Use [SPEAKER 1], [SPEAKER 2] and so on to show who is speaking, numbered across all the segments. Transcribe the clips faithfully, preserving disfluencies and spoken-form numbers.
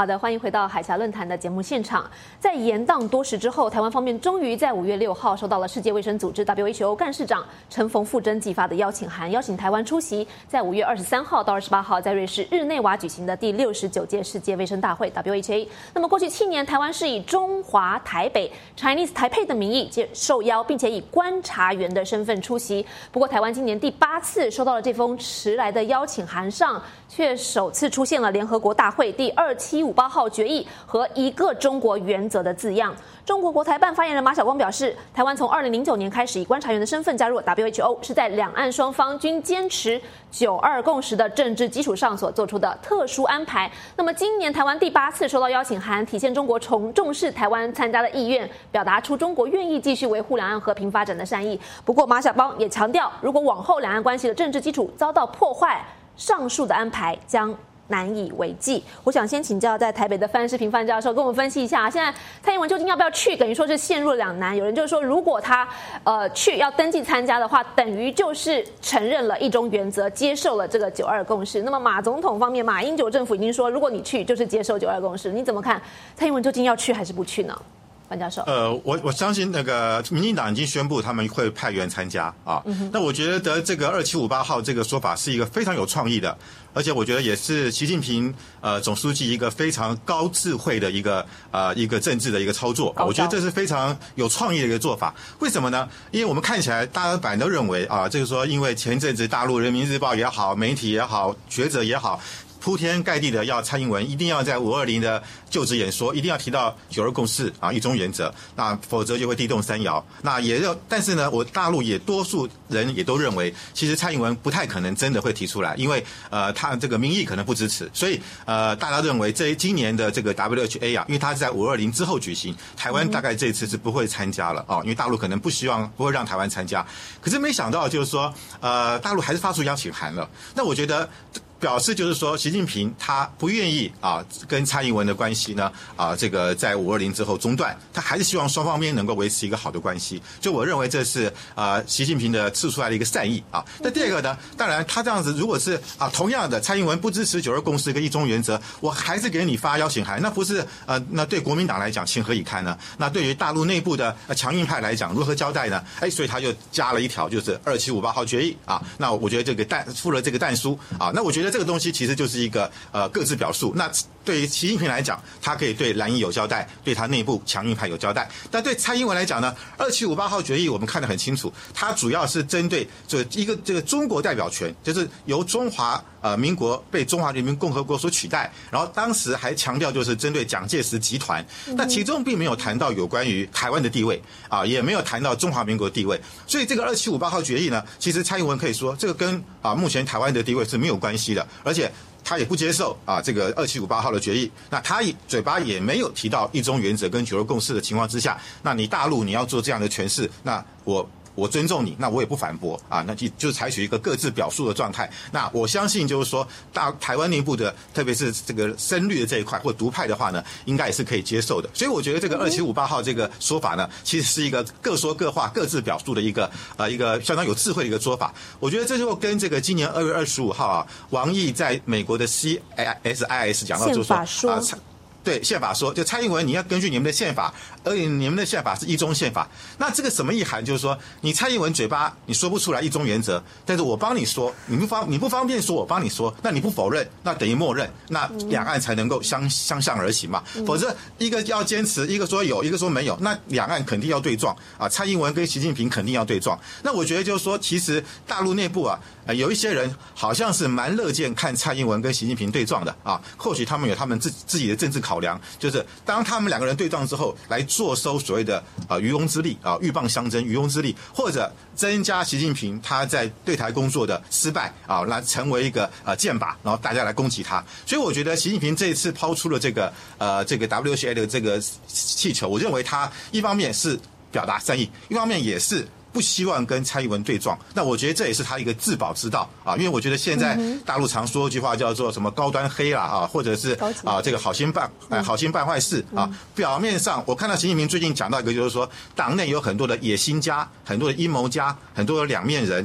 [SPEAKER 1] 好的，欢迎回到海峡论坛的节目现场。在延宕多时之后，台湾方面终于在五月六号收到了世界卫生组织 W H O 干事长陈冯富珍寄发的邀请函，邀请台湾出席在五月二十三号到二十八号在瑞士日内瓦举行的第六十九届世界卫生大会 W H A。那么过去七年，台湾是以中华台北 Chinese 台北的名义接受邀，并且以观察员的身份出席。不过，台湾今年第八次收到了这封迟来的邀请函上，却首次出现了联合国大会第二七五八号决议和一个中国原则的字样。中国国台办发言人马晓光表示，台湾从二零零九年开始以观察员的身份加入 W H O， 是在两岸双方均坚持九二共识的政治基础上所做出的特殊安排。那么今年台湾第八次收到邀请函，体现中国重重视台湾参加的意愿，表达出中国愿意继续维护两岸和平发展的善意。不过马晓光也强调，如果往后两岸关系的政治基础遭到破坏，上述的安排将难以为继。我想先请教在台北的范世平范教授，跟我们分析一下，现在蔡英文究竟要不要去，等于说是陷入了两难。有人就是说，如果他呃去要登记参加的话，等于就是承认了一中原则，接受了这个九二共识。那么马总统方面，马英九政府已经说，如果你去就是接受九二共识，你怎么看？蔡英文究竟要去还是不去呢？范教授，
[SPEAKER 2] 呃，我我相信那个民进党已经宣布他们会派员参加啊。嗯、那我觉得这个二七五八号这个说法是一个非常有创意的，而且我觉得也是习近平呃总书记一个非常高智慧的一个呃一个政治的一个操作。我觉得这是非常有创意的一个做法。为什么呢？因为我们看起来大家本来都认为啊，就是说因为前阵子大陆人民日报也好，媒体也好，学者也好，铺天盖地的要蔡英文一定要在五二零的就职演说一定要提到九二共识啊，一中原则，那否则就会地动山摇。那也要，但是呢，我大陆也多数人也都认为，其实蔡英文不太可能真的会提出来，因为呃他这个民意可能不支持，所以呃大家认为这今年的这个 W H A 啊，因为它是在五二零之后举行，台湾大概这一次是不会参加了啊，因为大陆可能不希望不会让台湾参加。可是没想到就是说呃大陆还是发出邀请函了，那我觉得表示就是说，习近平他不愿意啊跟蔡英文的关系呢啊这个在五二零之后中断，他还是希望双方面能够维持一个好的关系。就我认为这是啊习近平的示出来的一个善意啊。那第二个呢，当然他这样子如果是啊同样的蔡英文不支持九二共识跟一中原则，我还是给你发邀请函，那不是呃那对国民党来讲情何以堪呢？那对于大陆内部的强硬派来讲如何交代呢？哎，所以他就加了一条，就是二七五八号决议啊。那我觉得这个弹附了这个弹书啊，那我觉得这个东西其实就是一个呃各自表述。那对于习近平来讲，他可以对蓝营有交代，对他内部强硬派有交代。但对蔡英文来讲呢，二七五八号决议我们看得很清楚，它主要是针对这一个这个中国代表权，就是由中华呃民国被中华人民共和国所取代。然后当时还强调就是针对蒋介石集团，那其中并没有谈到有关于台湾的地位啊，也没有谈到中华民国的地位。所以这个二七五八号决议呢，其实蔡英文可以说这个跟啊目前台湾的地位是没有关系的，而且他也不接受啊这个二七五八号的决议，那他嘴巴也没有提到一中原则跟九二共识的情况之下，那你大陆你要做这样的诠释，那我我尊重你，那我也不反驳啊，那就就是采取一个各自表述的状态。那我相信就是说，大台湾内部的，特别是这个深绿的这一块或独派的话呢，应该也是可以接受的。所以我觉得这个二七五八号这个说法呢，其实是一个各说各话、各自表述的一个呃一个相当有智慧的一个说法。我觉得这就跟这个今年二月二十五号啊，王毅在美国的 C S I S 讲到就是说啊。对宪法说，就蔡英文你要根据你们的宪法，而且你们的宪法是一中宪法。那这个什么意涵？就是说，你蔡英文嘴巴你说不出来一中原则，但是我帮你说，你不方你不方便说，我帮你说，那你不否认，那等于默认，那两岸才能够相相向而行嘛。否则一个要坚持，一个说有，一个说没有，那两岸肯定要对撞啊。蔡英文跟习近平肯定要对撞。那我觉得就是说，其实大陆内部啊，呃、有一些人好像是蛮乐见看蔡英文跟习近平对撞的啊。或许他们有他们自自己的政治考量，就是当他们两个人对撞之后，来坐收所谓的啊渔翁之利啊，鹬蚌相争，渔翁之利，或者增加习近平他在对台工作的失败啊，来成为一个呃箭靶，然后大家来攻击他。所以我觉得习近平这一次抛出了这个呃这个 W H A 的这个气球，我认为他一方面是表达善意，一方面也是不希望跟蔡英文对撞。那我觉得这也是他一个自保之道啊，因为我觉得现在大陆常说一句话叫做什么高端黑啦啊，或者是啊这个好心办哎好心办坏事啊。表面上我看到习近平最近讲到一个，就是说党内有很多的野心家，很多的阴谋家，很多的两面人。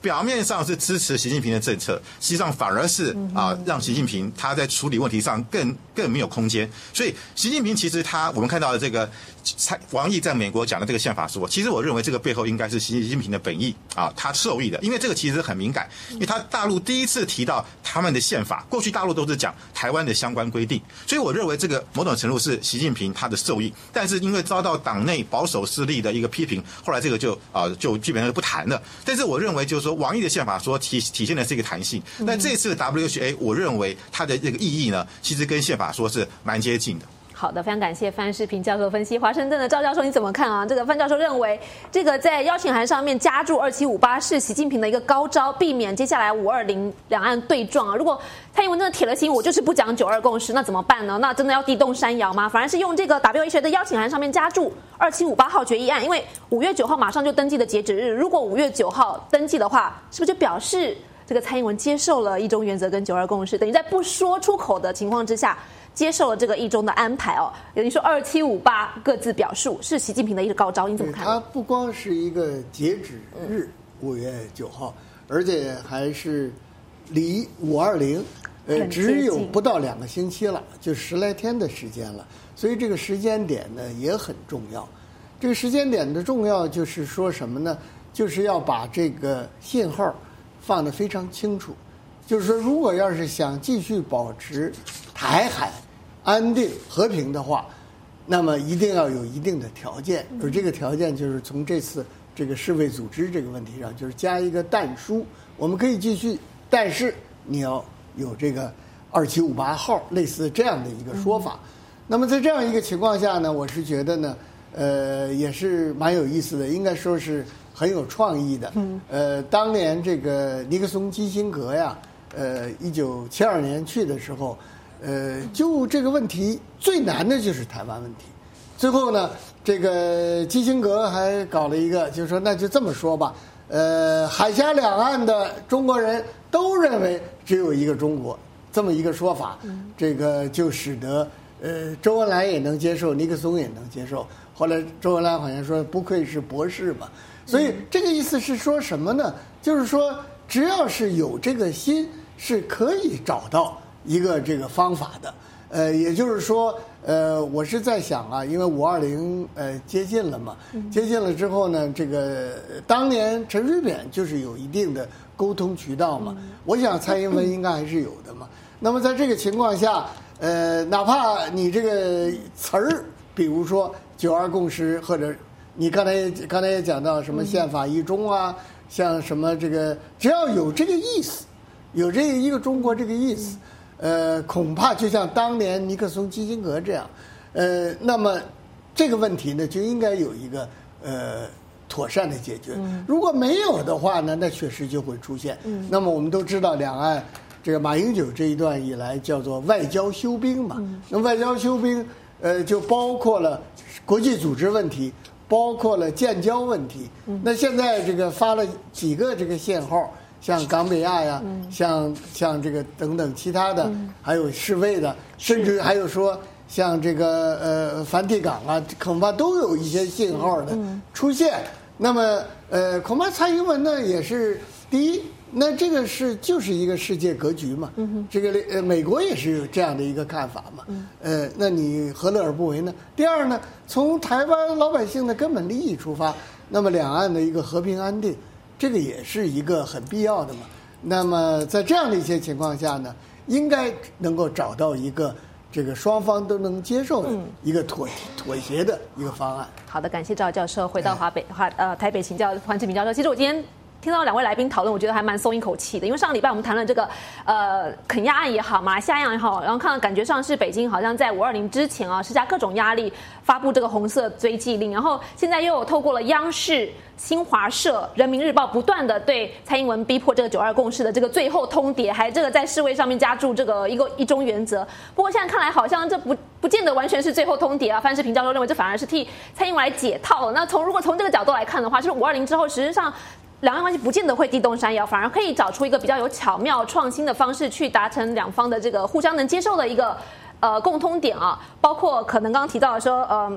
[SPEAKER 2] 表面上是支持习近平的政策，实际上反而是啊让习近平他在处理问题上更更没有空间。所以习近平其实他我们看到的这个王毅在美国讲的这个宪法说，其实我认为这个背后应该是习近平的本意啊，他受益的，因为这个其实很敏感，因为他大陆第一次提到他们的宪法，过去大陆都是讲台湾的相关规定，所以我认为这个某种程度是习近平他的受益，但是因为遭到党内保守势力的一个批评，后来这个就啊、呃、就基本上不谈了。但是我认为就是说，王毅的宪法说体体现的是一个弹性，但这次的 W H A 我认为它的这个意义呢，其实跟宪法说是蛮接近的。
[SPEAKER 1] 好的，非常感谢范世平教授分析。华盛顿的赵教授你怎么看啊？这个范教授认为，这个在邀请函上面加注二七五八是习近平的一个高招，避免接下来五二零两岸对撞啊。如果蔡英文真的铁了心，我就是不讲九二共识，那怎么办呢？那真的要地动山摇吗？反而是用这个 W H A 的邀请函上面加注二七五八号决议案，因为五月九号马上就登记的截止日，如果五月九号登记的话，是不是就表示这个蔡英文接受了一中原则跟九二共识，等于在不说出口的情况之下接受了这个一中的安排哦？有人说二七五八各自表述是习近平的一个高招，你怎么看？
[SPEAKER 3] 它不光是一个截止日五月九号，而且还是离五二零呃只有不到两个星期了，就十来天的时间了，所以这个时间点呢也很重要。这个时间点的重要就是说什么呢？就是要把这个信号放得非常清楚。就是说，如果要是想继续保持台海安定和平的话，那么一定要有一定的条件，而这个条件就是从这次这个世卫组织这个问题上，就是加一个但书，我们可以继续，但是你要有这个二七五八号类似这样的一个说法。那么在这样一个情况下呢，我是觉得呢，呃，也是蛮有意思的，应该说是很有创意的。呃，当年这个尼克松基辛格呀。呃，一九七二年去的时候，呃，就这个问题最难的就是台湾问题。最后呢，这个基辛格还搞了一个，就是说那就这么说吧，呃，海峡两岸的中国人都认为只有一个中国，这么一个说法，这个就使得呃周恩来也能接受，尼克松也能接受。后来周恩来好像说，不愧是博士嘛，所以这个意思是说什么呢？就是说只要是有这个心，是可以找到一个这个方法的，呃，也就是说，呃，我是在想啊，因为五二零呃接近了嘛，接近了之后呢，这个当年陈水扁就是有一定的沟通渠道嘛，我想蔡英文应该还是有的嘛。那么在这个情况下，呃，哪怕你这个词儿，比如说九二共识，或者你刚才刚才也讲到什么宪法一中啊，像什么这个，只要有这个意思。有这一个中国这个意思，呃，恐怕就像当年尼克松、基辛格这样，呃，那么这个问题呢，就应该有一个呃妥善的解决。如果没有的话呢，那确实就会出现。那么我们都知道，两岸这个马英九这一段以来叫做外交休兵嘛。那外交休兵，呃，就包括了国际组织问题，包括了建交问题。那现在这个发了几个这个限号。像冈比亚呀，嗯、像像这个等等其他的，嗯、还有世卫的，甚至还有说像这个呃梵蒂冈啊，恐怕都有一些信号的出现。嗯、那么呃，恐怕蔡英文呢也是第一，那这个是就是一个世界格局嘛，嗯、这个呃美国也是有这样的一个看法嘛，嗯、呃，那你何乐而不为呢？第二呢，从台湾老百姓的根本利益出发，那么两岸的一个和平安定。这个也是一个很必要的嘛。那么在这样的一些情况下呢，应该能够找到一个这个双方都能接受的一个妥妥协的一个方案。
[SPEAKER 1] 好的，感谢赵教授。回到华北华呃台北请教黄志明教授。其实我今天听到两位来宾讨论，我觉得还蛮松一口气的，因为上个礼拜我们谈了这个呃肯亚案也好，马来西亚案也好，然后看到感觉上是北京好像在五二零之前啊施加各种压力，发布这个红色追缉令，然后现在又有透过了央视、新华社、人民日报不断的对蔡英文逼迫这个九二共识的这个最后通牒，还这个在世卫上面加注这个一个一中原则。不过现在看来好像这不不见得完全是最后通牒啊。范世平教授认为这反而是替蔡英文来解套了。那从如果从这个角度来看的话，就是五二零之后，实际上两岸关系不见得会地动山摇，反而可以找出一个比较有巧妙创新的方式去达成两方的这个互相能接受的一个呃共通点啊，包括可能刚刚提到的说，呃，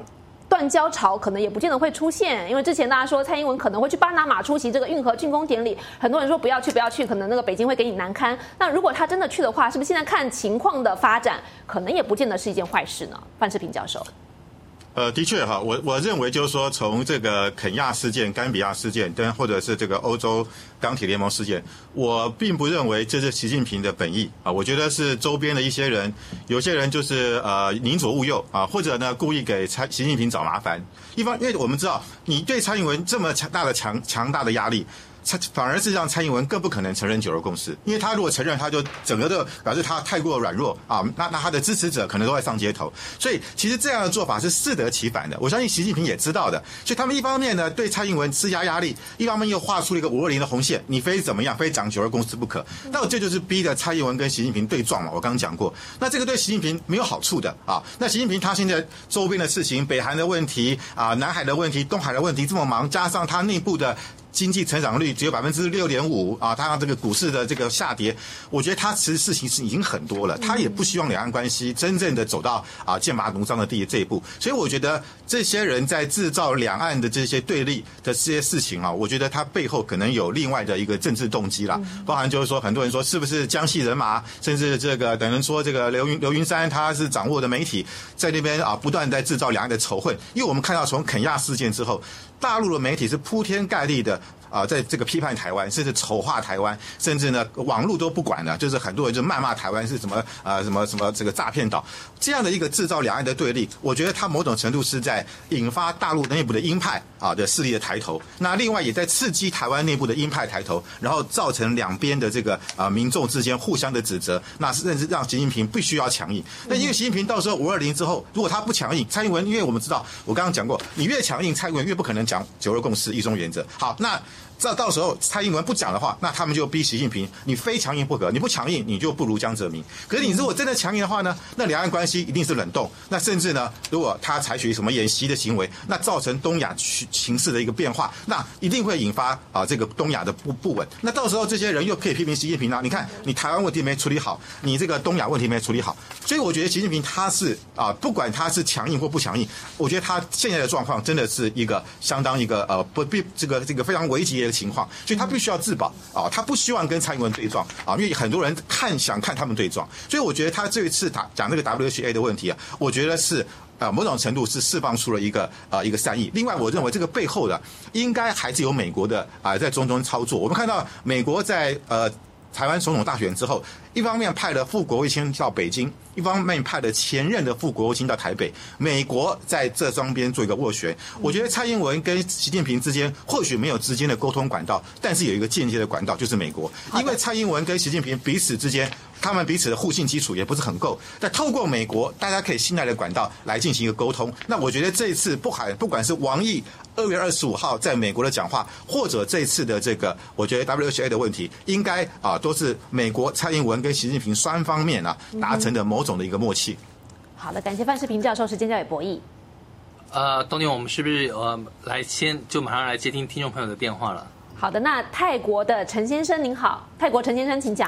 [SPEAKER 1] 断交潮可能也不见得会出现，因为之前大家说蔡英文可能会去巴拿马出席这个运河竣工典礼，很多人说不要去不要去，可能那个北京会给你难堪。那如果他真的去的话，是不是现在看情况的发展，可能也不见得是一件坏事呢？范世平教授。
[SPEAKER 2] 呃，的确哈，我我认为就是说，从这个肯亚事件、甘比亚事件，跟或者是这个欧洲钢铁联盟事件，我并不认为这是习近平的本意啊。我觉得是周边的一些人，有些人就是呃宁左勿右啊，或者呢故意给蔡习近平找麻烦。一方，因为我们知道，你对蔡英文这么强大的强强大的压力。反而是让蔡英文更不可能承认九二共识，因为他如果承认，他就整个的表示他太过软弱啊，那那他的支持者可能都会上街头，所以其实这样的做法是适得其反的。我相信习近平也知道的，所以他们一方面呢对蔡英文施加压力，一方面又画出了一个五二零的红线，你非怎么样，非讲九二共识不可。那这就是逼着蔡英文跟习近平对撞嘛。我刚刚讲过，那这个对习近平没有好处的啊。那习近平他现在周边的事情，北韩的问题啊，南海的问题，东海的问题这么忙，加上他内部的经济成长率只有百分之六点五啊，他这个股市的这个下跌，我觉得他其实事情是已经很多了，他也不希望两岸关系真正的走到啊剑拔弩张的地这一步，所以我觉得这些人在制造两岸的这些对立的这些事情啊，我觉得他背后可能有另外的一个政治动机啦，包含就是说很多人说是不是江西人马，甚至这个等人说这个刘云刘云山他是掌握的媒体在那边啊不断在制造两岸的仇恨，因为我们看到从肯亚事件之后，大陆的媒体是铺天盖地的啊，在这个批判台湾，甚至丑化台湾，甚至呢网络都不管了，就是很多人就谩骂台湾是什么啊什么什么这个诈骗岛，这样的一个制造两岸的对立，我觉得它某种程度是在引发大陆内部的鹰派啊的势力的抬头，那另外也在刺激台湾内部的鹰派抬头，然后造成两边的这个啊民众之间互相的指责，那甚至让习近平必须要强硬。那因为习近平到时候五二零之后，如果他不强硬，蔡英文因为我们知道，我刚刚讲过，你越强硬，蔡英文越不可能讲九二共识、一中原则。好，那这到时候蔡英文不讲的话，那他们就逼习近平，你非强硬不可，你不强硬，你就不如江泽民。可是你如果真的强硬的话呢，那两岸关系一定是冷冻。那甚至呢，如果他采取什么演习的行为，那造成东亚形势的一个变化，那一定会引发啊这个东亚的不不稳。那到时候这些人又可以批评习近平啊，你看你台湾问题没处理好，你这个东亚问题没处理好，所以我觉得习近平他是啊，不管他是强硬或不强硬，我觉得他现在的状况真的是一个相当一个呃不必这个这个非常危急的情况，所以他必须要自保啊，他不希望跟蔡英文对撞啊，因为很多人看想看他们对撞，所以我觉得他这一次他讲这个 W H A 的问题啊，我觉得是呃某种程度是释放出了一个呃一个善意。另外，我认为这个背后的应该还是有美国的啊、呃、在中中操作。我们看到美国在呃台湾总统大选之后，一方面派了副国务卿到北京，一方面派了前任的副国务卿到台北，美国在这双边做一个斡旋。我觉得蔡英文跟习近平之间或许没有直接的沟通管道，但是有一个间接的管道，就是美国。因为蔡英文跟习近平彼此之间，他们彼此的互信基础也不是很够，但透过美国大家可以信赖的管道来进行一个沟通。那我觉得这一次不管不管是王毅二月二十五号在美国的讲话，或者这一次的这个，我觉得 W H A 的问题，应该啊都是美国蔡英文跟习近平双方面啊达成的某种的一个默契。
[SPEAKER 1] 好的，感谢范世平教授，时间交给博弈。
[SPEAKER 4] 呃，东尼，我们是不是呃来先就马上来接听听众朋友的电话了？
[SPEAKER 1] 好的，那泰国的陈先生您好，泰国陈先生请讲。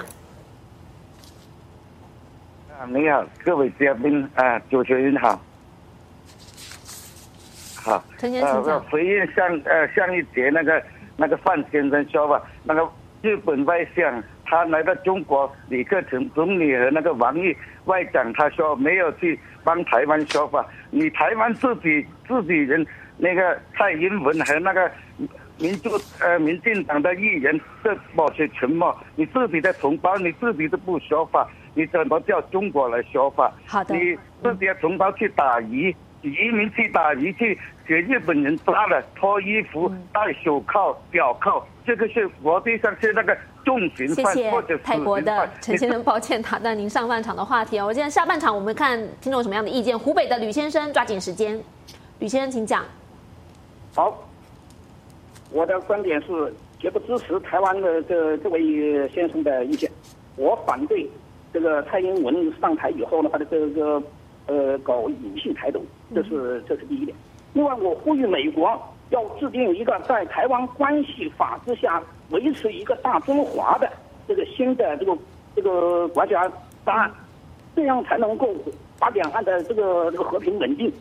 [SPEAKER 5] 啊，你好，各位嘉宾啊，主持人好。好，
[SPEAKER 1] 陈先生，
[SPEAKER 5] 呃，回应上呃上一节那个那个范先生说吧，那个日本外相他来到中国，李克强总理和那个王毅外长，他说没有去帮台湾说法，你台湾自己自己人那个蔡英文和那个民主呃民进党的议员是保持沉默，你自己的同胞你自己都不说法，你怎么叫中国来说法？
[SPEAKER 1] 好的，
[SPEAKER 5] 你自己的同胞去打鱼。移民去打鱼去给日本人抓了，脱衣服、戴手铐、表铐，这个是国际上是那个重刑犯或者死刑犯。
[SPEAKER 1] 谢谢泰国的陈先生，抱歉打断您上半场的话题哦。我现在下半场我们看听众有什么样的意见。湖北的吕先生，抓紧时间，吕先生请讲。
[SPEAKER 6] 好，我的观点是绝不支持台湾的这这位先生的意见，我反对这个蔡英文上台以后呢，他的这个。呃，搞隐性台独，这是这是第一点。另外，我呼吁美国要制定一个在台湾关系法之下维持一个大中华的这个新的这个这个国家档案，这样才能够把两岸的这个这个和平稳定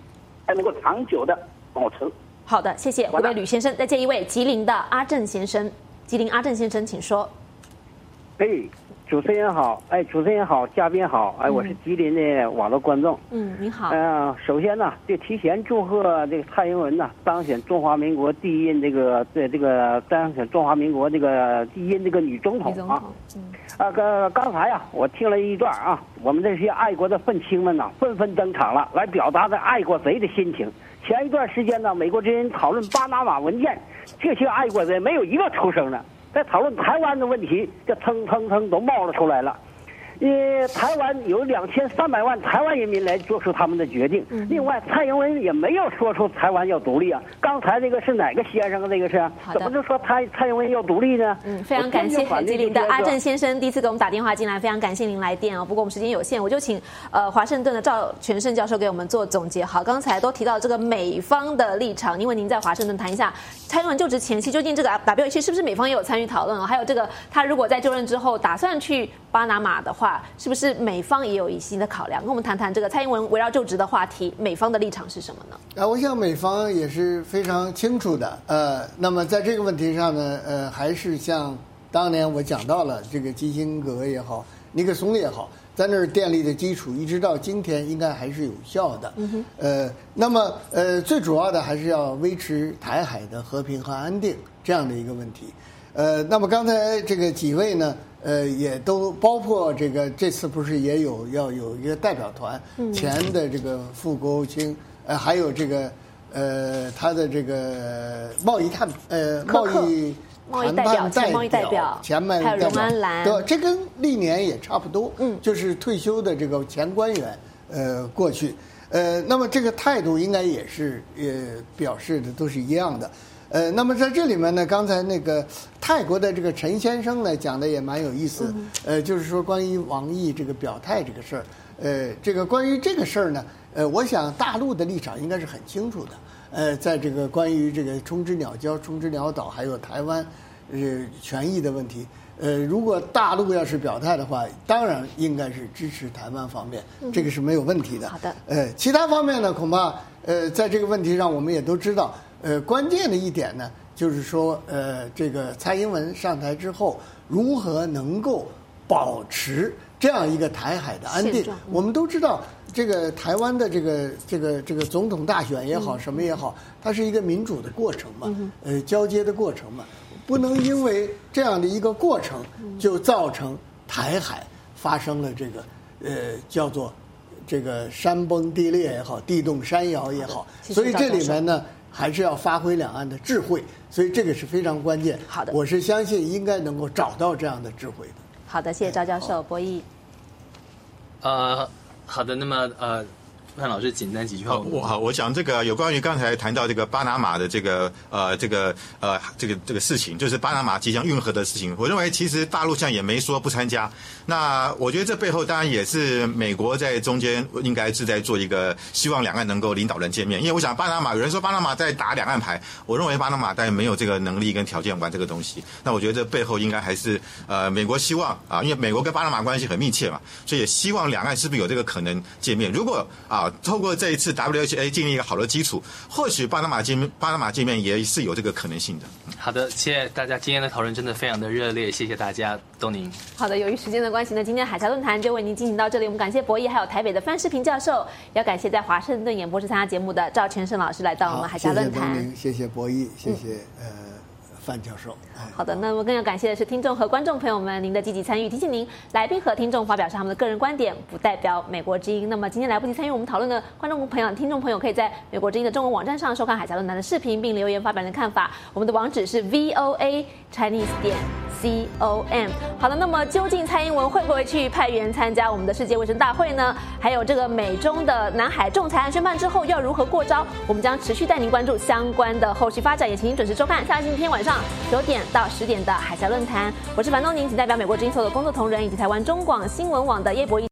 [SPEAKER 6] 才能够长久的保持。
[SPEAKER 1] 好的，谢谢湖北吕先生。再接一位吉林的阿正先生，吉林阿正先生，请说。
[SPEAKER 7] 哎，主持人好，哎，主持人好，嘉宾好，哎，我是吉林的网络观众。
[SPEAKER 1] 嗯，你好。
[SPEAKER 7] 嗯、呃，首先呢，就提前祝贺这个蔡英文呢当选中华民国第一这个这这个当选中华民国这个第一这个女总统啊。嗯。啊，刚刚才呀、啊，我听了一段啊，我们这些爱国的愤青们呐、啊，纷纷登场了，来表达着爱国贼的心情。前一段时间呢，美国之音讨论巴拿马文件，这些爱国贼没有一个出声的。在讨论台湾的问题，这蹭蹭蹭都冒了出来了。呃，台湾有两千三百万台湾人民来做出他们的决定。嗯、另外，蔡英文也没有说出台湾要独立啊。刚才这个是哪个先生啊？这个是怎么就说蔡蔡英文要独立呢？
[SPEAKER 1] 嗯，非常感谢吉林的阿正先生第一次给我们打电话进来，非常感谢您来电哦。不过我们时间有限，我就请呃华盛顿的赵全胜教授给我们做总结。好，刚才都提到这个美方的立场，因为您在华盛顿谈一下蔡英文就职前夕究竟这个 W H 是不是美方也有参与讨论哦？还有这个他如果在就任之后打算去巴拿马的话，是不是美方也有一些的考量？跟我们谈谈这个蔡英文围绕就职的话题，美方的立场是什么呢？
[SPEAKER 3] 啊，我想美方也是非常清楚的。呃，那么在这个问题上呢，呃，还是像当年我讲到了这个基辛格也好，尼克松也好，在那儿建立的基础，一直到今天应该还是有效的。嗯哼。呃，那么呃，最主要的还是要维持台海的和平和安定这样的一个问题。呃，那么刚才这个几位呢？呃，也都包括这个，这次不是也有要有一个代表团，前的这个副国务卿，呃，还有这个呃他的这个贸易谈呃贸易
[SPEAKER 1] 贸易代表前贸易代表
[SPEAKER 3] 前贸易代表，
[SPEAKER 1] 还有荣安兰，
[SPEAKER 3] 对，这跟历年也差不多，嗯，就是退休的这个前官员呃过去，呃，那么这个态度应该也是呃表示的都是一样的。呃，那么在这里面呢，刚才那个泰国的这个陈先生呢讲的也蛮有意思，嗯、呃，就是说关于王毅这个表态这个事儿，呃，这个关于这个事儿呢，呃，我想大陆的立场应该是很清楚的，呃，在这个关于这个冲之鸟礁、冲之鸟岛还有台湾呃权益的问题，呃，如果大陆要是表态的话，当然应该是支持台湾方面，嗯、这个是没有问题的。
[SPEAKER 1] 好的，
[SPEAKER 3] 呃，其他方面呢，恐怕呃，在这个问题上，我们也都知道。呃，关键的一点呢，就是说，呃，这个蔡英文上台之后，如何能够保持这样一个台海的安定？我们都知道，这个台湾的这个这个这个总统大选也好，什么也好，它是一个民主的过程嘛，呃，交接的过程嘛，不能因为这样的一个过程，就造成台海发生了这个呃叫做这个山崩地裂也好，地动山摇也好，所以这里面呢。还是要发挥两岸的智慧，所以这个是非常关键。
[SPEAKER 1] 好的，
[SPEAKER 3] 我是相信应该能够找到这样的智慧的。
[SPEAKER 1] 好的，谢谢赵教授，博弈。
[SPEAKER 4] 呃，好的，那么呃。范老师，简单几句话。
[SPEAKER 2] 我好，我讲这个有关于刚才谈到这个巴拿马的这个呃这个呃这个这个事情，就是巴拿马即将运河的事情。我认为其实大陆现在也没说不参加。那我觉得这背后当然也是美国在中间应该是在做一个希望两岸能够领导人见面。因为我想巴拿马有人说巴拿马在打两岸牌，我认为巴拿马当然没有这个能力跟条件玩这个东西。那我觉得这背后应该还是呃美国希望啊，因为美国跟巴拿马关系很密切嘛，所以也希望两岸是不是有这个可能见面。如果啊。透过这一次 W H A 建立一个好的基础，或许巴拿马见面，巴拿马见面也是有这个可能性的。
[SPEAKER 4] 好的，谢谢大家，今天的讨论真的非常的热烈，谢谢大家，东宁。
[SPEAKER 1] 好的，由于时间的关系呢，今天海峡论坛就为您进行到这里。我们感谢博弈，还有台北的范世平教授，也要感谢在华盛顿演播室参加节目的赵全胜老师来到我们海峡论坛。
[SPEAKER 3] 谢谢东宁，谢谢博弈，谢谢、嗯、呃。范教授，
[SPEAKER 1] 好的，那么更要感谢的是听众和观众朋友们您的积极参与。提醒您，来宾和听众发表是他们的个人观点，不代表美国之音。那么今天来不及参与我们讨论的观众朋友、听众朋友，可以在美国之音的中文网站上收看海峡论坛的视频，并留言发表您的看法。我们的网址是 V O A Chinese 点 C O M。好的，那么究竟蔡英文会不会去派员参加我们的世界卫生大会呢？还有这个美中的南海仲裁案宣判之后要如何过招？我们将持续带您关注相关的后续发展，也请您准时收看下星期天晚上九点到十点的海峡论坛。我是樊东宁，仅代表美国之音所有的工作同仁以及台湾中广新闻网的叶博弈。